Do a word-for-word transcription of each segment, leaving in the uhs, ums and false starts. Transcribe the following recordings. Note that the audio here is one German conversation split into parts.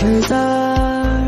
Structures are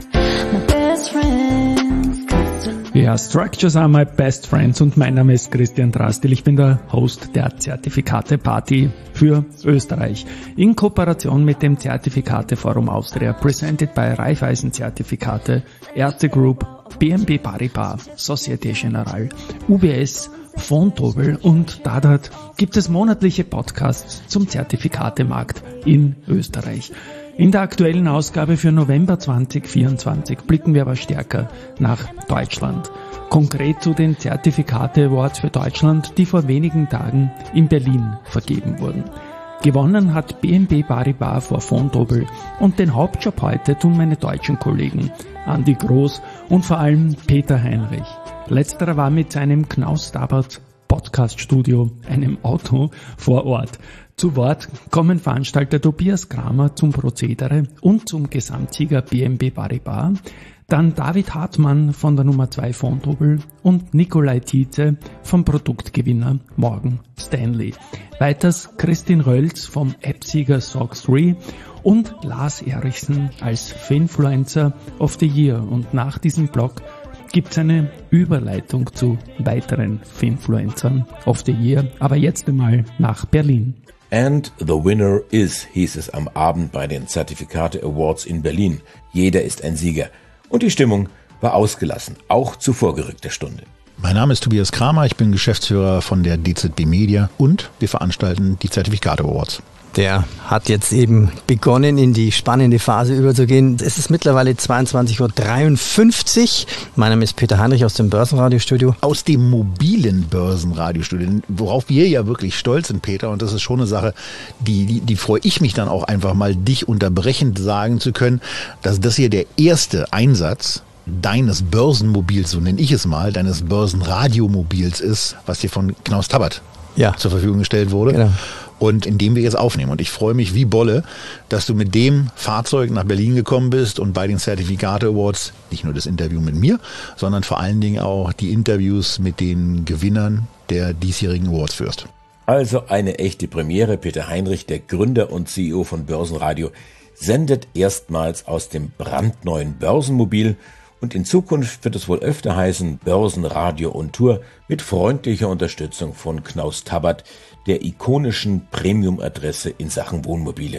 my best friends. Ja, Structures are my best friends und mein Name ist Christian Drastil. Ich bin der Host der Zertifikate-Party für Österreich in Kooperation mit dem Zertifikate-Forum Austria, presented by Raiffeisen Zertifikate, Erste Group, B N P Paribas, Societe Generale, U B S, Vontobel und Dadat gibt es monatliche Podcasts zum Zertifikatemarkt in Österreich. In der aktuellen Ausgabe für November zwanzig vierundzwanzig blicken wir aber stärker nach Deutschland. Konkret zu den Zertifikate Awards für Deutschland, die vor wenigen Tagen in Berlin vergeben wurden. Gewonnen hat B N P Paribas vor Vontobel und den Hauptjob heute tun meine deutschen Kollegen Andi Groß und vor allem Peter Heinrich. Letzterer war mit seinem Knaus Tabbert Podcaststudio, einem Auto, vor Ort. Zu Wort kommen Veranstalter Tobias Kramer zum Prozedere und zum Gesamtsieger B N P Paribas, dann David Hartmann von der Nummer zwei Vontobel und Nikolai Tietze vom Produktgewinner Morgan Stanley. Weiters Christine Rölz vom App-Sieger Sox drei und Lars Erichsen als Finfluencer of the Year. Und nach diesem Blog gibt's eine Überleitung zu weiteren Finfluencern of the Year. Aber jetzt einmal nach Berlin. And the winner is, hieß es am Abend bei den Zertifikate Awards in Berlin. Jeder ist ein Sieger. Und die Stimmung war ausgelassen, auch zu vorgerückter Stunde. Mein Name ist Tobias Kramer, ich bin Geschäftsführer von der D Z B Media und wir veranstalten die Zertifikate Awards. Der hat jetzt eben begonnen, in die spannende Phase überzugehen. Es ist mittlerweile zweiundzwanzig Uhr dreiundfünfzig. Mein Name ist Peter Heinrich aus dem Börsenradiostudio. Aus dem mobilen Börsenradiostudio, worauf wir ja wirklich stolz sind, Peter. Und das ist schon eine Sache, die, die, die freue ich mich dann auch einfach mal, dich unterbrechend sagen zu können, dass das hier der erste Einsatz deines Börsenmobils, so nenne ich es mal, deines Börsenradiomobils ist, was dir von Knaus Tabbert ja. zur Verfügung gestellt wurde. Genau. Und in dem wir jetzt aufnehmen. Und ich freue mich wie Bolle, dass du mit dem Fahrzeug nach Berlin gekommen bist und bei den Zertifikate Awards nicht nur das Interview mit mir, sondern vor allen Dingen auch die Interviews mit den Gewinnern der diesjährigen Awards führst. Also eine echte Premiere. Peter Heinrich, der Gründer und C E O von Börsenradio, sendet erstmals aus dem brandneuen Börsenmobil. Und in Zukunft wird es wohl öfter heißen Börsenradio on Tour mit freundlicher Unterstützung von Knaus Tabbert, der ikonischen Premium-Adresse in Sachen Wohnmobile.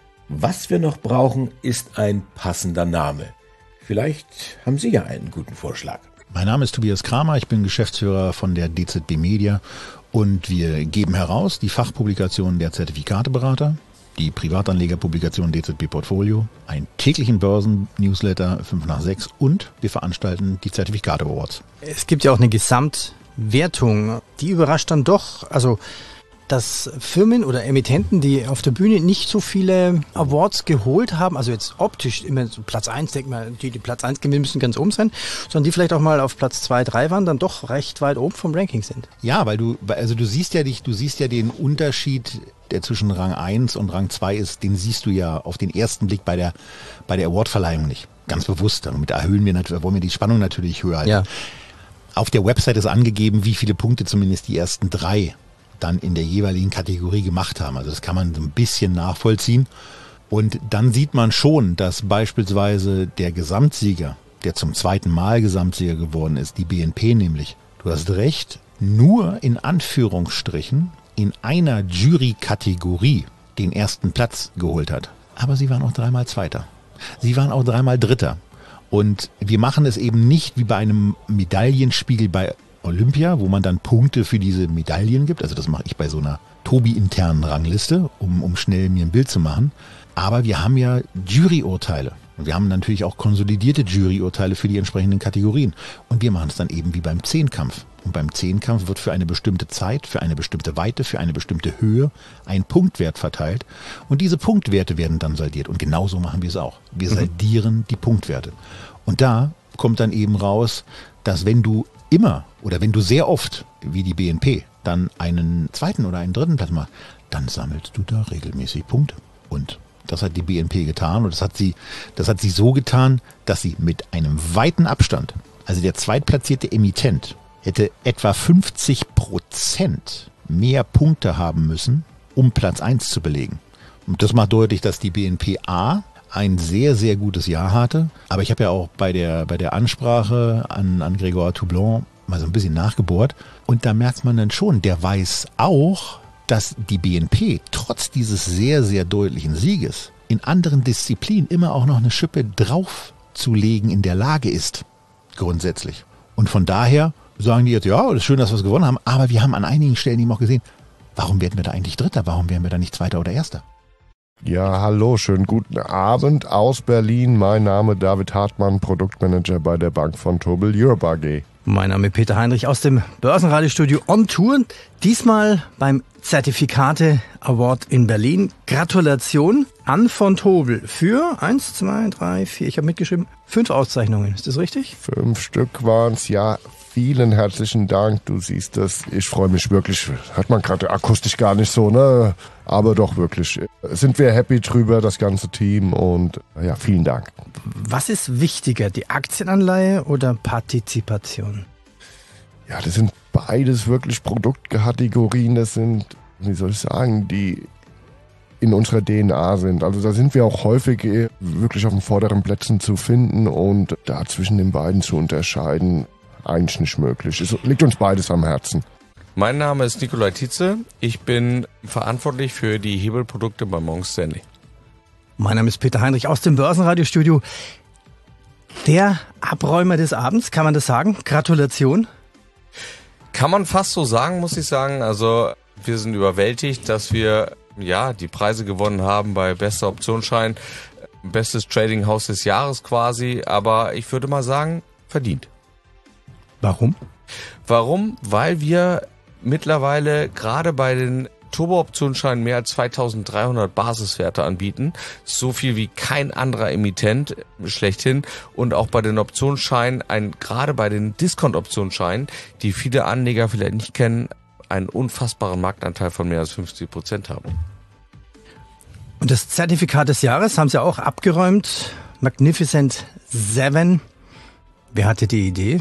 Was wir noch brauchen, ist ein passender Name. Vielleicht haben Sie ja einen guten Vorschlag. Mein Name ist Tobias Kramer, ich bin Geschäftsführer von der D Z B Media und wir geben heraus die Fachpublikationen der Zertifikateberater, die Privatanlegerpublikation D Z B Portfolio, einen täglichen Börsen-Newsletter fünf nach sechs und wir veranstalten die Zertifikate Awards. Es gibt ja auch eine Gesamtwertung, die überrascht dann doch, also dass Firmen oder Emittenten, die auf der Bühne nicht so viele Awards geholt haben, also jetzt optisch immer so Platz eins, denkt man, die, die Platz eins gewinnen müssen ganz oben sein, sondern die vielleicht auch mal auf Platz zwei, drei waren, dann doch recht weit oben vom Ranking sind. Ja, weil du, also du siehst ja dich, du siehst ja den Unterschied, der zwischen Rang eins und Rang zwei ist, den siehst du ja auf den ersten Blick bei der, bei der Awardverleihung nicht. Ganz bewusst. Damit erhöhen wir natürlich, wollen wir die Spannung natürlich höher halten. Ja. Auf der Website ist angegeben, wie viele Punkte zumindest die ersten drei dann in der jeweiligen Kategorie gemacht haben. Also das kann man so ein bisschen nachvollziehen. Und dann sieht man schon, dass beispielsweise der Gesamtsieger, der zum zweiten Mal Gesamtsieger geworden ist, die B N P nämlich, du hast recht, nur in Anführungsstrichen in einer Jury-Kategorie den ersten Platz geholt hat. Aber sie waren auch dreimal Zweiter. Sie waren auch dreimal Dritter. Und wir machen es eben nicht wie bei einem Medaillenspiegel bei Olympia, wo man dann Punkte für diese Medaillen gibt. Also das mache ich bei so einer Tobi-internen Rangliste, um, um schnell mir ein Bild zu machen. Aber wir haben ja Juryurteile. Und wir haben natürlich auch konsolidierte Juryurteile für die entsprechenden Kategorien. Und wir machen es dann eben wie beim Zehnkampf. Und beim Zehnkampf wird für eine bestimmte Zeit, für eine bestimmte Weite, für eine bestimmte Höhe ein Punktwert verteilt. Und diese Punktwerte werden dann saldiert. Und genauso machen wir es auch. Wir mhm. saldieren die Punktwerte. Und da kommt dann eben raus, dass wenn du immer oder wenn du sehr oft, wie die B N P, dann einen zweiten oder einen dritten Platz machst, dann sammelst du da regelmäßig Punkte. Und das hat die B N P getan und das hat sie, das hat sie so getan, dass sie mit einem weiten Abstand, also der zweitplatzierte Emittent, hätte etwa fünfzig Prozent mehr Punkte haben müssen, um Platz eins zu belegen. Und das macht deutlich, dass die B N P A ein sehr, sehr gutes Jahr hatte. Aber ich habe ja auch bei der, bei der Ansprache an, an Grégoire Toublon mal so ein bisschen nachgebohrt. Und da merkt man dann schon, der weiß auch, dass die B N P trotz dieses sehr, sehr deutlichen Sieges in anderen Disziplinen immer auch noch eine Schippe draufzulegen in der Lage ist, grundsätzlich. Und von daher sagen die jetzt, ja, das ist schön, dass wir es gewonnen haben, aber wir haben an einigen Stellen eben auch gesehen, warum werden wir da eigentlich Dritter? Warum werden wir da nicht Zweiter oder Erster? Ja, hallo, schönen guten Abend aus Berlin. Mein Name David Hartmann, Produktmanager bei der Bank Vontobel Europe A G. Mein Name Peter Heinrich aus dem Börsenradiostudio On Tour. Diesmal beim Zertifikate Award in Berlin. Gratulation an Vontobel für eins, zwei, drei, vier, ich habe mitgeschrieben, fünf Auszeichnungen. Ist das richtig? Fünf Stück waren es, ja. Vielen herzlichen Dank. Du siehst das. Ich freue mich wirklich. Hat man gerade akustisch gar nicht so, ne? Aber doch wirklich. Sind wir happy drüber, das ganze Team. Und ja, vielen Dank. Was ist wichtiger, die Aktienanleihe oder Partizipation? Ja, das sind beides wirklich Produktkategorien. Das sind, wie soll ich sagen, die in unserer D N A sind. Also da sind wir auch häufig wirklich auf den vorderen Plätzen zu finden und da zwischen den beiden zu unterscheiden, eigentlich nicht möglich. Es liegt uns beides am Herzen. Mein Name ist Nikolai Tietze. Ich bin verantwortlich für die Hebelprodukte bei Morgan Stanley. Mein Name ist Peter Heinrich aus dem Börsenradiostudio. Der Abräumer des Abends, kann man das sagen? Gratulation. Kann man fast so sagen, muss ich sagen. Also wir sind überwältigt, dass wir ja die Preise gewonnen haben bei bester Optionsschein, bestes Trading-Haus des Jahres quasi. Aber ich würde mal sagen, verdient. Warum? Warum? Weil wir mittlerweile gerade bei den Turbo-Optionsscheinen mehr als zweitausenddreihundert Basiswerte anbieten. So viel wie kein anderer Emittent schlechthin. Und auch bei den Optionsscheinen, ein, gerade bei den Discount-Optionsscheinen, die viele Anleger vielleicht nicht kennen, einen unfassbaren Marktanteil von mehr als fünfzig Prozent haben. Und das Zertifikat des Jahres haben Sie auch abgeräumt. Magnificent Seven. Wer hatte die Idee?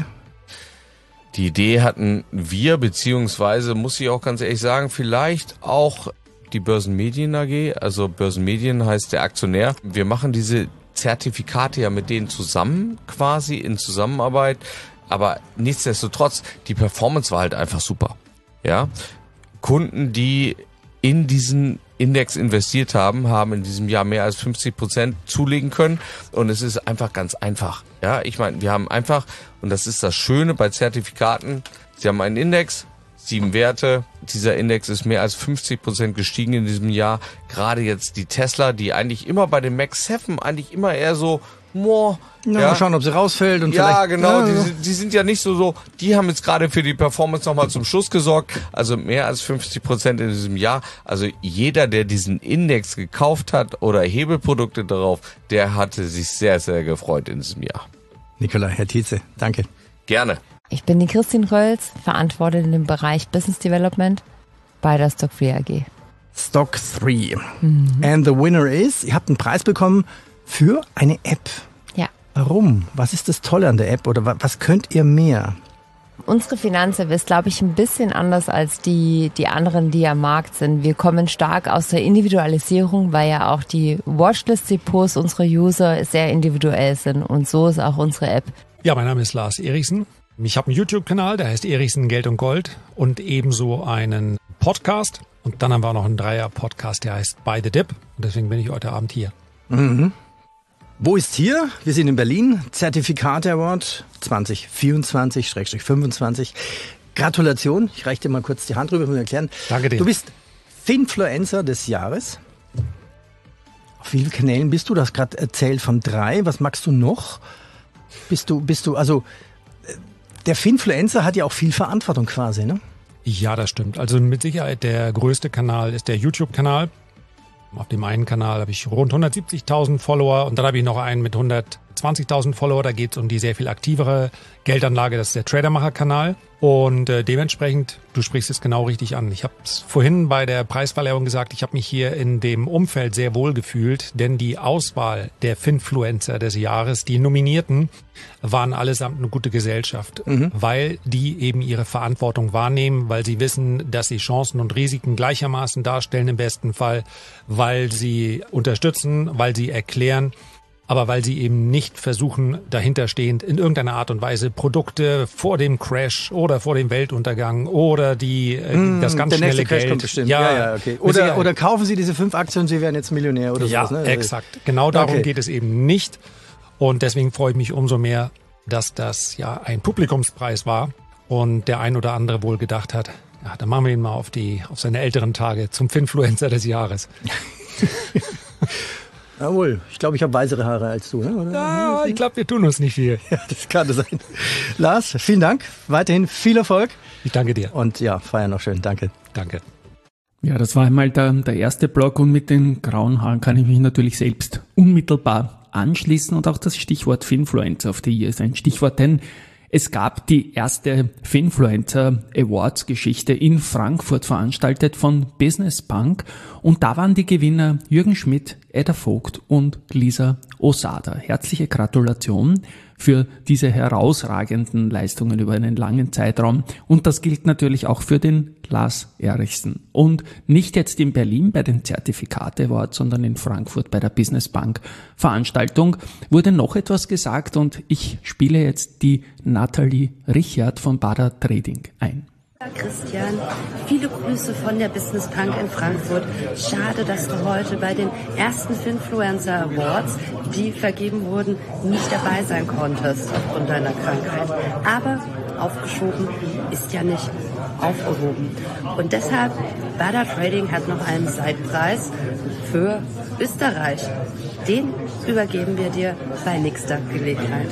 Die Idee hatten wir, beziehungsweise muss ich auch ganz ehrlich sagen, vielleicht auch die Börsenmedien A G. Also Börsenmedien heißt der Aktionär. Wir machen diese Zertifikate ja mit denen zusammen quasi in Zusammenarbeit. Aber nichtsdestotrotz, die Performance war halt einfach super. Ja, Kunden, die in diesen Index investiert haben, haben in diesem Jahr mehr als fünfzig Prozent zulegen können und es ist einfach ganz einfach. Ja, ich meine, wir haben einfach, und das ist das Schöne bei Zertifikaten, Sie haben einen Index, sieben Werte, dieser Index ist mehr als fünfzig Prozent gestiegen in diesem Jahr. Gerade jetzt die Tesla, die eigentlich immer bei dem Max sieben eigentlich immer eher so, Moah, ja, ja. Mal schauen, ob sie rausfällt. Und ja, vielleicht, genau, ja, die, die sind ja nicht so so, die haben jetzt gerade für die Performance nochmal zum Schluss gesorgt, also mehr als fünfzig Prozent in diesem Jahr. Also jeder, der diesen Index gekauft hat oder Hebelprodukte darauf, der hatte sich sehr, sehr gefreut in diesem Jahr. Nikolai, Herr Tietze, danke. Gerne. Ich bin die Christine Rölz, verantwortet in dem Bereich Business Development bei der Stock drei A G. Stock drei. Mhm. And the winner is, ihr habt einen Preis bekommen für eine App. Ja. Warum? Was ist das Tolle an der App oder was könnt ihr mehr? Unsere Finanzapp ist, glaube ich, ein bisschen anders als die, die anderen, die am Markt sind. Wir kommen stark aus der Individualisierung, weil ja auch die Watchlist-Depots unserer User sehr individuell sind und so ist auch unsere App. Ja, mein Name ist Lars Erichsen. Ich habe einen YouTube-Kanal, der heißt Erichsen Geld und Gold und ebenso einen Podcast. Und dann haben wir auch noch einen Dreier-Podcast, der heißt By the Dip. Und deswegen bin ich heute Abend hier. Mhm. Wo ist hier? Wir sind in Berlin. Zertifikate Award zwanzig vierundzwanzig fünfundzwanzig. Gratulation. Ich reiche dir mal kurz die Hand rüber, um erklären. Danke dir. Du bist Finfluencer des Jahres. Auf wie vielen Kanälen bist du? Du hast gerade erzählt von drei. Was magst du noch? Bist du, bist du, also der Finfluencer hat ja auch viel Verantwortung quasi, ne? Ja, das stimmt. Also mit Sicherheit der größte Kanal ist der YouTube-Kanal. Auf dem einen Kanal habe ich rund hundertsiebzigtausend Follower und dann habe ich noch einen mit hundertzwanzigtausend zwanzigtausend Follower, da geht es um die sehr viel aktivere Geldanlage, das ist der Tradermacher-Kanal. Und äh, dementsprechend, du sprichst es genau richtig an. Ich habe es vorhin bei der Preisverleihung gesagt, ich habe mich hier in dem Umfeld sehr wohl gefühlt, denn die Auswahl der Finfluencer des Jahres, die Nominierten, waren allesamt eine gute Gesellschaft, mhm. weil die eben ihre Verantwortung wahrnehmen, weil sie wissen, dass sie Chancen und Risiken gleichermaßen darstellen im besten Fall, weil sie unterstützen, weil sie erklären, aber weil sie eben nicht versuchen, dahinterstehend in irgendeiner Art und Weise Produkte vor dem Crash oder vor dem Weltuntergang oder die äh, mm, das ganz der schnelle nächste Crash Geld. Kommt bestimmt. Ja, ja, ja, okay. Oder, oder kaufen Sie diese fünf Aktien, Sie werden jetzt Millionär oder ja, sowas. Ne? Exakt. Genau darum okay. geht es eben nicht. Und deswegen freue ich mich umso mehr, dass das ja ein Publikumspreis war und der ein oder andere wohl gedacht hat, ja, dann machen wir ihn mal auf die auf seine älteren Tage zum Finfluencer des Jahres. Jawohl, ich glaube, ich habe weißere Haare als du. Ne? Oder? Ja, ich glaube, wir tun uns nicht viel. Ja, das kann sein. Lars, vielen Dank. Weiterhin viel Erfolg. Ich danke dir. Und ja, feier noch schön. Danke. Danke. Ja, das war einmal der, der erste Block und mit den grauen Haaren kann ich mich natürlich selbst unmittelbar anschließen und auch das Stichwort Finfluencer of the Year ist ein Stichwort, denn es gab die erste Finfluencer Awards Geschichte in Frankfurt veranstaltet von Business Bank und da waren die Gewinner Jürgen Schmidt, Edda Vogt und Lisa Osada. Herzliche Gratulation für diese herausragenden Leistungen über einen langen Zeitraum und das gilt natürlich auch für den Lars Erichsen. Und nicht jetzt in Berlin bei den Zertifikate Awards, sondern in Frankfurt bei der Business Bank Veranstaltung wurde noch etwas gesagt und ich spiele jetzt die Nathalie Richard von Bader Trading ein. Christian, viele Grüße von der Business Bank in Frankfurt. Schade, dass du heute bei den ersten Finfluencer Awards, die vergeben wurden, nicht dabei sein konntest aufgrund deiner Krankheit. Aber aufgeschoben ist ja nicht aufgehoben. Und deshalb, Bader Trading hat noch einen Seitpreis für Österreich. Den übergeben wir dir bei nächster Gelegenheit.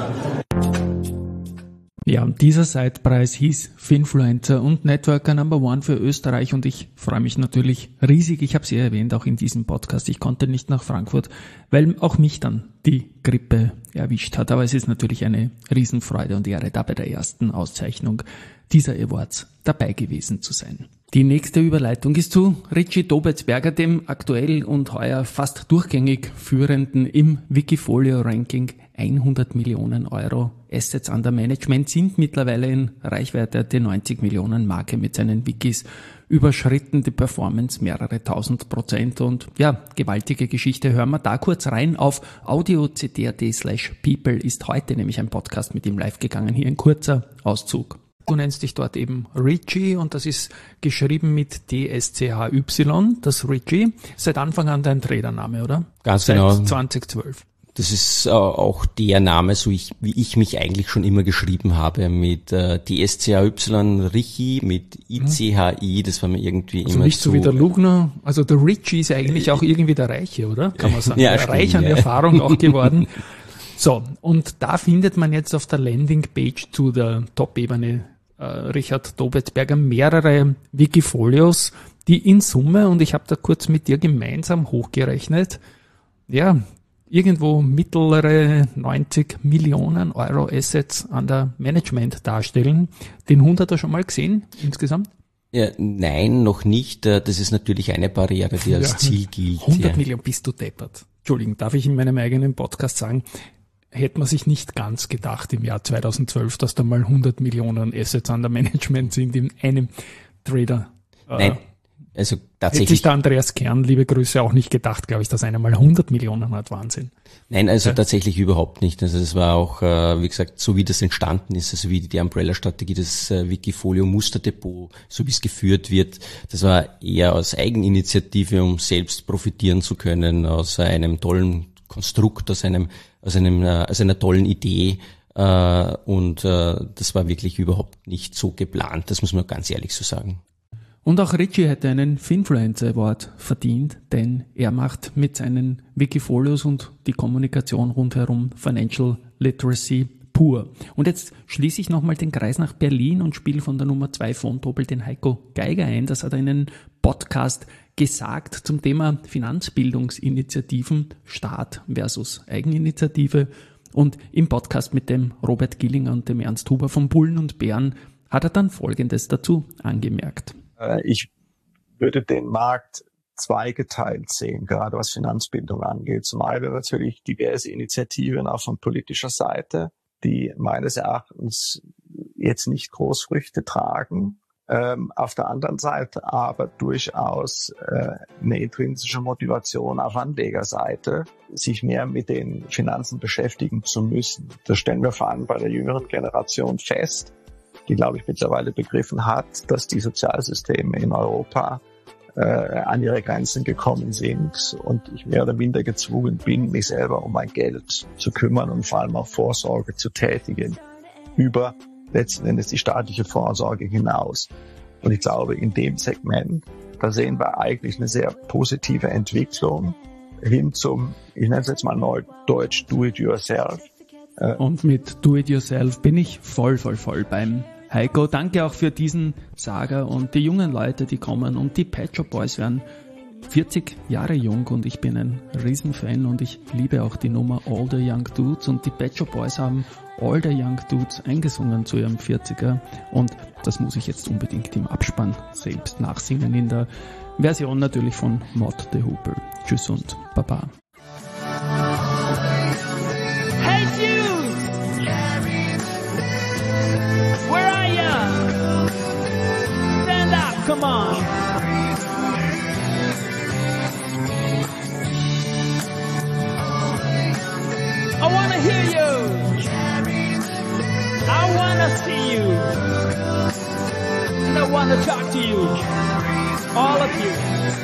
Ja, und dieser Sidepreis hieß Finfluencer und Networker Number One für Österreich und ich freue mich natürlich riesig. Ich habe es ja erwähnt, auch in diesem Podcast. Ich konnte nicht nach Frankfurt, weil auch mich dann die Grippe erwischt hat. Aber es ist natürlich eine Riesenfreude und Ehre, da bei der ersten Auszeichnung dieser Awards dabei gewesen zu sein. Die nächste Überleitung ist zu Richie Dobetsberger, dem aktuell und heuer fast durchgängig führenden im Wikifolio-Ranking. hundert Millionen Euro Assets under Management sind mittlerweile in Reichweite der neunzig Millionen Marke mit seinen Wikis überschritten, die Performance mehrere tausend Prozent und ja, gewaltige Geschichte. Hören wir da kurz rein auf audio.cd.at slash people ist heute nämlich ein Podcast mit ihm live gegangen. Hier ein kurzer Auszug. Du nennst dich dort eben Richie und das ist geschrieben mit D S C H Y, das Richie. Seit Anfang an dein Tradername, oder? Ganz Seit genau. zwanzig zwölf. Das ist äh, auch der Name, so ich, wie ich mich eigentlich schon immer geschrieben habe, mit äh, D S C H Y, Richie, mit I C H I, das war mir irgendwie also immer nicht so zu... wie der Lugner, also der Richie ist ja eigentlich auch irgendwie der Reiche, oder? Kann man sagen. Ja, der stimmt, Reich an ja. Erfahrung auch geworden. So, und da findet man jetzt auf der Landingpage zu der Top-Ebene äh, Richard Dobetsberger mehrere Wikifolios, die in Summe, und ich habe da kurz mit dir gemeinsam hochgerechnet, ja, irgendwo mittlere neunzig Millionen Euro Assets an der Management darstellen. Den hunderter schon mal gesehen insgesamt? Ja, nein, noch nicht. Das ist natürlich eine Barriere, die als Ja, Ziel gilt. hundert ja. Millionen, bist du deppert. Entschuldigung, darf ich in meinem eigenen Podcast sagen, hätte man sich nicht ganz gedacht im Jahr zweitausendzwölf, dass da mal hundert Millionen Assets an der Management sind in einem Trader. Nein, äh, also Hätte sich tatsächlich... der Andreas Kern, liebe Grüße, auch nicht gedacht, glaube ich, dass einer mal hundert Millionen hat. Wahnsinn. Nein, also Ja. tatsächlich überhaupt nicht. Also das war auch, äh, wie gesagt, so wie das entstanden ist, also wie die Umbrella-Strategie, das äh, Wikifolio Musterdepot, so wie es geführt wird, das war eher aus Eigeninitiative, um selbst profitieren zu können, aus einem tollen Konstrukt, aus einem, aus einem, äh, aus einer tollen Idee. Äh, und äh, das war wirklich überhaupt nicht so geplant. Das muss man ganz ehrlich so sagen. Und auch Richie hätte einen Finfluencer Award verdient, denn er macht mit seinen Wikifolios und die Kommunikation rundherum Financial Literacy pur. Und jetzt schließe ich nochmal den Kreis nach Berlin und spiele von der Nummer zwei Phone-Doppel den Heiko Geiger ein. Das hat er in einem Podcast gesagt zum Thema Finanzbildungsinitiativen, Staat versus Eigeninitiative. Und im Podcast mit dem Robert Gillinger und dem Ernst Huber von Bullen und Bären hat er dann Folgendes dazu angemerkt. Ich würde den Markt zweigeteilt sehen, gerade was Finanzbildung angeht. Zum einen natürlich diverse Initiativen auch von politischer Seite, die meines Erachtens jetzt nicht Großfrüchte tragen. Ähm, auf der anderen Seite aber durchaus äh, eine intrinsische Motivation auf Anlegerseite, sich mehr mit den Finanzen beschäftigen zu müssen. Das stellen wir vor allem bei der jüngeren Generation fest, die, glaube ich, mittlerweile begriffen hat, dass die Sozialsysteme in Europa äh, an ihre Grenzen gekommen sind und ich mehr oder minder gezwungen bin, mich selber um mein Geld zu kümmern und vor allem auch Vorsorge zu tätigen über letzten Endes die staatliche Vorsorge hinaus. Und ich glaube, in dem Segment, da sehen wir eigentlich eine sehr positive Entwicklung hin zum, ich nenne es jetzt mal neudeutsch, Do-it-yourself. Und mit Do-it-yourself bin ich voll, voll, voll beim Heiko. Danke auch für diesen Saga und die jungen Leute, die kommen. Und die Pet Shop Boys werden vierzig Jahre jung und ich bin ein Riesenfan und ich liebe auch die Nummer All the Young Dudes und die Pet Shop Boys haben All the Young Dudes eingesungen zu ihrem vierziger und das muss ich jetzt unbedingt im Abspann selbst nachsingen in der Version natürlich von Mott the Hoople. Tschüss und Baba. Hey Jude! Where are you? Stand up, come on! I wanna hear you. I wanna see you. And I wanna talk to you. All of you.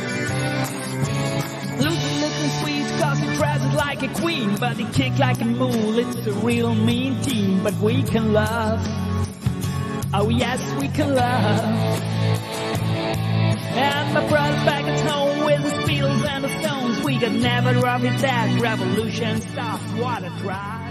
Looking, looking sweet, cause he dresses like a queen, but he kick like a mule. It's a real mean team, but we can love. Oh yes, we can love. And my brother's back at home with the Beatles and the Stones. We could never rob it, that revolution stops. What a drive.